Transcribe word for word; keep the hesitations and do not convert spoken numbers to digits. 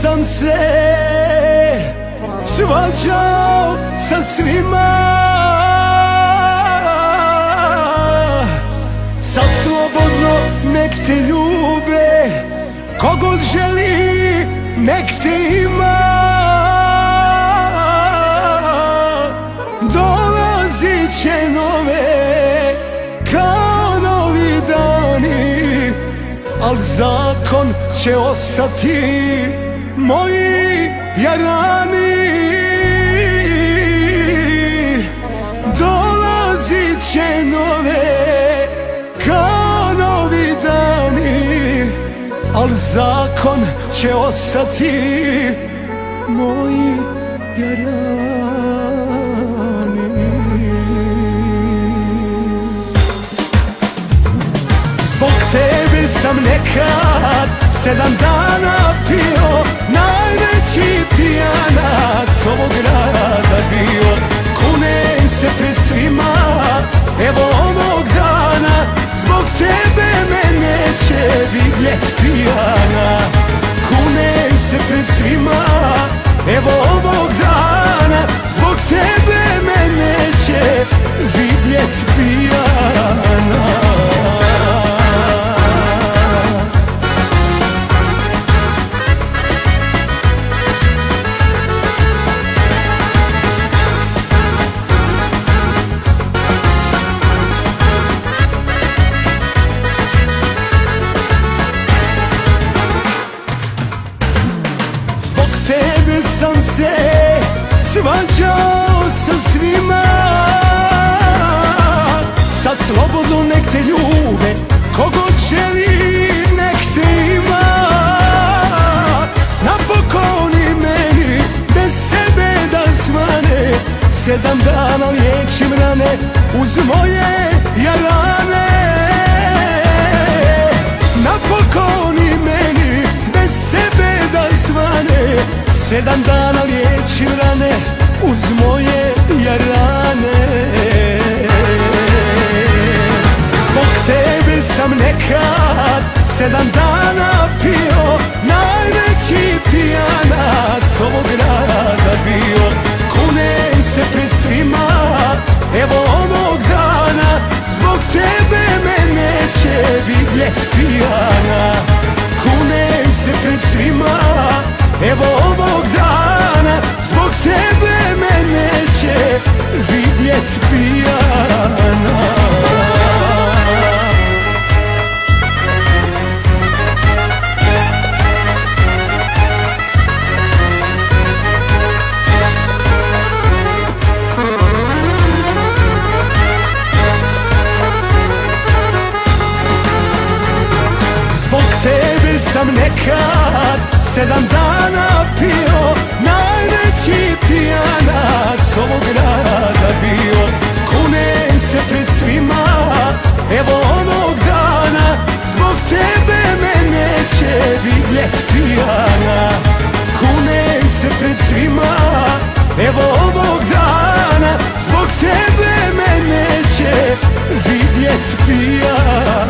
sam se svađao sa svima, sad slobodno nek te ljube, kogod želi nek te ima. Dolazit će nove kao novi dani, al zakon će ostati moji jarani. Dolazit će nove kao novi dani, al zakon će ostati moji jarani. Zbog tebe sam nekad sedam dana pio, najveći pijanac ovog grada bio. Kunem se pred svima, evo ovog dana, zbog tebe me neće vidjet pijana. Kunem se pred svima, evo ovog dana, zbog tebe me neće vidjet pijana. Tebe sam se svađao sa svima, sad slobodno nek te ljube, kogod želi nek te ima. Napokon i meni bez sebe da svane, sedam dana liječim rane uz moje jarane. Napokon i meni bez sebe da svane, sedam dana liječim rane uz moje jarane. Zbog tebe sam nekad sedam dana pio, najveći pijanac ovog grada bio. Kunem se pred svima, evo ovog dana, zbog tebe me neće vidjet pijana. Kunem se pred svima, evo ovog dana, zbog tebe me neće vidjet pijana. Zbog tebe sam nekad sedam dana pio, najveći pijanac ovog grada bio. Kunem se pred svima, evo ovog dana, zbog tebe me neće vidjet pijana. Kunem se pred svima, evo ovog dana, zbog tebe me neće vidjet pijana.